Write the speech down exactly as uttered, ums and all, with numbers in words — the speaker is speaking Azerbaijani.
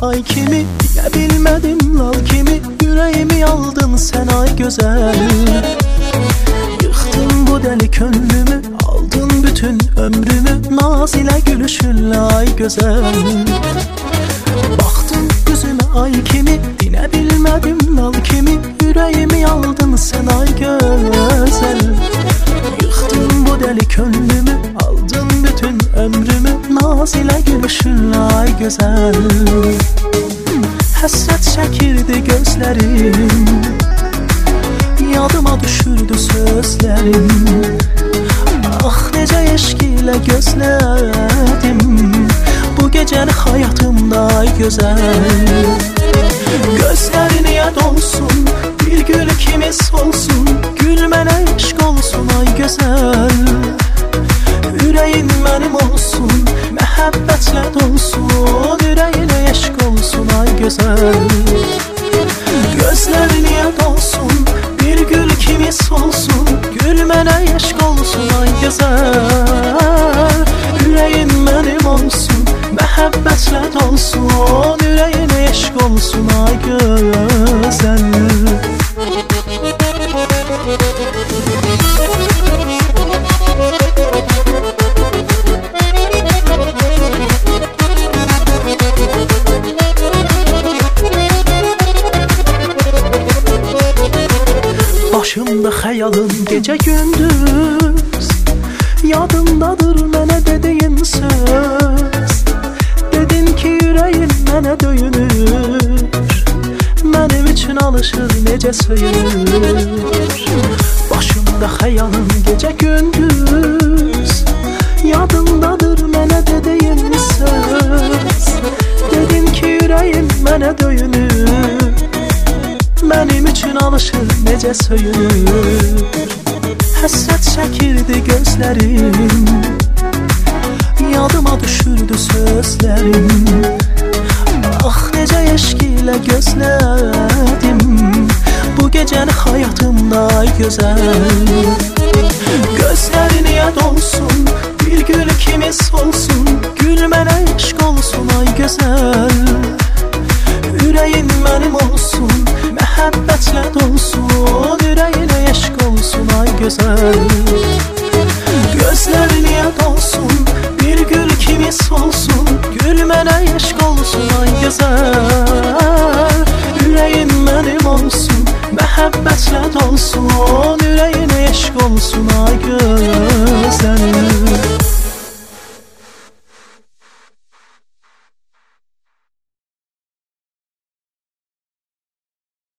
ay kimi, diyə bilmədim lal kimi. Ürəyimi aldın sən ay gözəl. Yıxdın bu dəli könlümü, aldın bütün ömrümü. Naz ilə gülüşünlə ay gözəl. Baxdın gözümə ay kimi, dinə bilmədim lal kimi. Ürəyimi aldın sən ay gözəl. Yıxdın bu dəli könlümü, aldın bütün ömrümü. Naz ilə gülüşünlə ay gözəl. Həsrət çəkirdi gözlərim, yadıma düşürdü sözlərim. Ah necə eşq ilə gözlədim bu gecəni həyatımda ay gözəl. Gözlərin yad olsun, bir gül kimi solsun. Gül mənə eşq olsun ay gözəl. Ürəyin mənim olsun, məhəbbətlə dolsun. Ürəyinə eşq olsun ay gözəl. Gözlərin yad olsun, bir gül kimi solsun. Gül mənə eşq olsun ay gözəl. Ürəyin mənim olsun, məhəbbətlə dolsun. Ürəyinə eşq olsun ay gözəl. Başımda xəyalın gecə gündüz, yadımdadır mənə dediyin söz. Dedin ki ürəyin mənə döyünür, mənim üçün alışır necə söyünür. Başımda xəyalın gecə gündüz, yadımdadır mənə dediyin söz. Dedin ki ürəyin mənə döyünür, mənim üçün alışır necə söyünür. Həsrət çəkirdi gözlərim, yadıma düşürdü sözlərim. Ah necə eşq ilə gözlədim bu gecəni həyatımda ay gözəl. Gözlərin yad olsun, bir gül kimi solsun. Gül mənə eşq olsun ay gözəl. Ürəyin mənim olsun, məhəbbətlə dolsun. Ürəyinə eşq olsun ay gözəl. Gözlərin yad olsun, bir gül kimi solsun. Gül mənə eşq olsun ay gözəl. Ürəyin mənim olsun, məhəbbətlə dolsun. Ürəyinə eşq olsun ay gözəl.